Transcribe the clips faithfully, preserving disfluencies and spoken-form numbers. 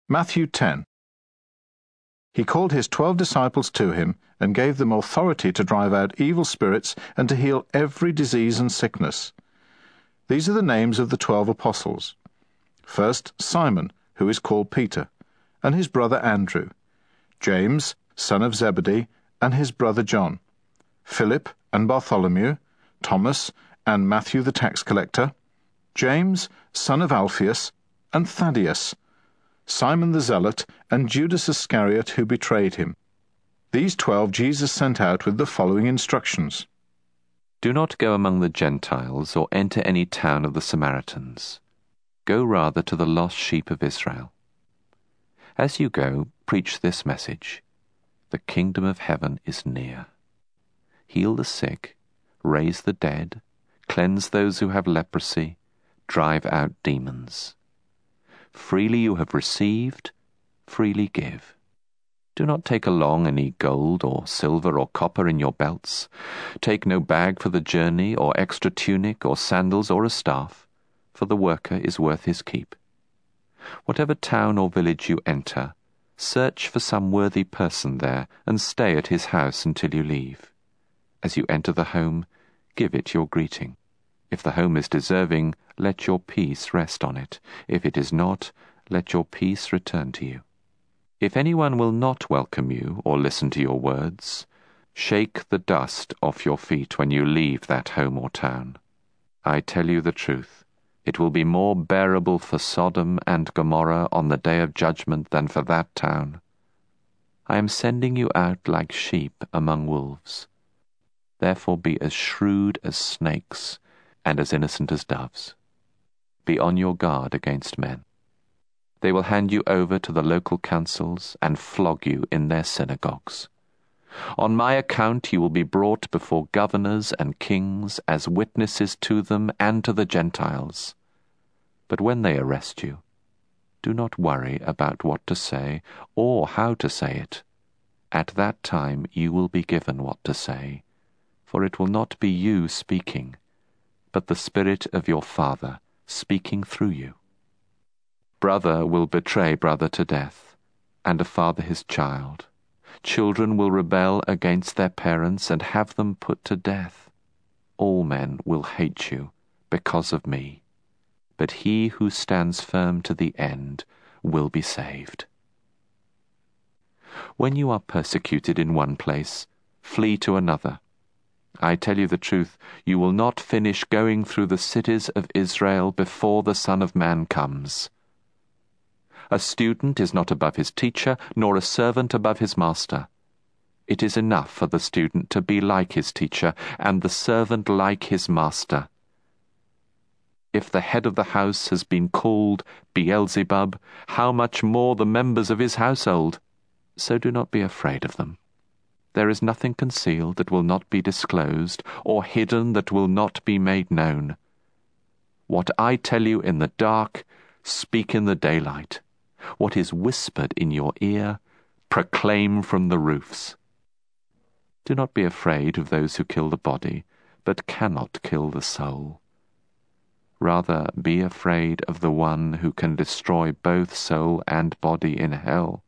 Matthew ten. He called his twelve disciples to him and gave them authority to drive out evil spirits and to heal every disease and sickness. These are the names of the twelve apostles. First, Simon, who is called Peter, and his brother Andrew, James, son of Zebedee, and his brother John, Philip and Bartholomew, Thomas and Matthew the tax collector, James, son of Alphaeus, and Thaddeus, Simon the Zealot, and Judas Iscariot, who betrayed him. These twelve Jesus sent out with the following instructions. Do not go among the Gentiles or enter any town of the Samaritans. Go rather to the lost sheep of Israel. As you go, preach this message: the kingdom of heaven is near. Heal the sick, raise the dead, cleanse those who have leprosy, drive out demons. Freely you have received, freely give. Do not take along any gold or silver or copper in your belts. Take no bag for the journey, or extra tunic or sandals or a staff, for the worker is worth his keep. Whatever town or village you enter, search for some worthy person there and stay at his house until you leave. As you enter the home, give it your greeting. If the home is deserving, let your peace rest on it. If it is not, let your peace return to you. If anyone will not welcome you or listen to your words, shake the dust off your feet when you leave that home or town. I tell you the truth, it will be more bearable for Sodom and Gomorrah on the day of judgment than for that town. I am sending you out like sheep among wolves. Therefore be as shrewd as snakes and as innocent as doves. Be on your guard against men. They will hand you over to the local councils and flog you in their synagogues. On my account you will be brought before governors and kings as witnesses to them and to the Gentiles. But when they arrest you, do not worry about what to say or how to say it. At that time you will be given what to say, for it will not be you speaking, but the Spirit of your Father speaking through you. Brother will betray brother to death, and a father his child. Children will rebel against their parents and have them put to death. All men will hate you because of me, but he who stands firm to the end will be saved. When you are persecuted in one place, flee to another. I tell you the truth, you will not finish going through the cities of Israel before the Son of Man comes. A student is not above his teacher, nor a servant above his master. It is enough for the student to be like his teacher, and the servant like his master. If the head of the house has been called Beelzebub, how much more the members of his household? So do not be afraid of them. There is nothing concealed that will not be disclosed, or hidden that will not be made known. What I tell you in the dark, speak in the daylight. What is whispered in your ear, proclaim from the roofs. Do not be afraid of those who kill the body, but cannot kill the soul. Rather, be afraid of the one who can destroy both soul and body in hell.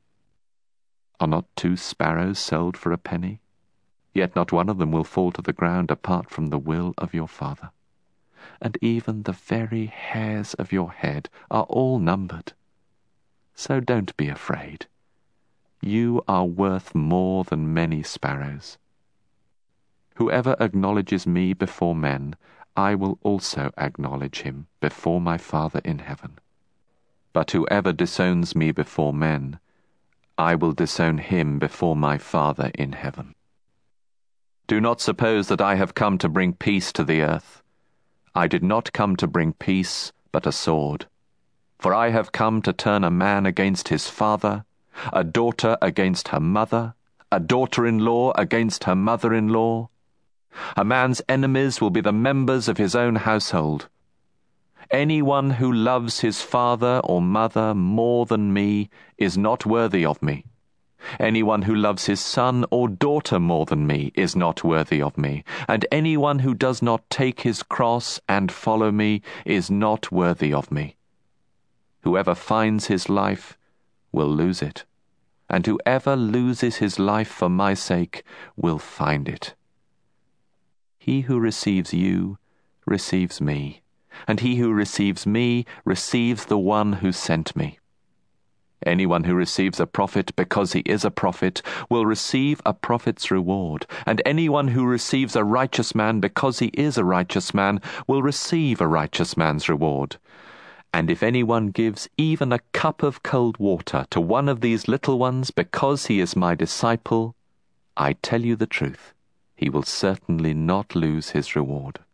Are not two sparrows sold for a penny? Yet not one of them will fall to the ground apart from the will of your Father. And even the very hairs of your head are all numbered. So don't be afraid. You are worth more than many sparrows. Whoever acknowledges me before men, I will also acknowledge him before my Father in heaven. But whoever disowns me before men, I will disown him before my Father in heaven. Do not suppose that I have come to bring peace to the earth. I did not come to bring peace, but a sword. For I have come to turn a man against his father, a daughter against her mother, a daughter-in-law against her mother-in-law. A man's enemies will be the members of his own household. Anyone who loves his father or mother more than me is not worthy of me. Anyone who loves his son or daughter more than me is not worthy of me. And anyone who does not take his cross and follow me is not worthy of me. Whoever finds his life will lose it, and whoever loses his life for my sake will find it. He who receives you receives me, and he who receives me receives the one who sent me. Anyone who receives a prophet because he is a prophet will receive a prophet's reward, and anyone who receives a righteous man because he is a righteous man will receive a righteous man's reward. And if anyone gives even a cup of cold water to one of these little ones because he is my disciple, I tell you the truth, he will certainly not lose his reward.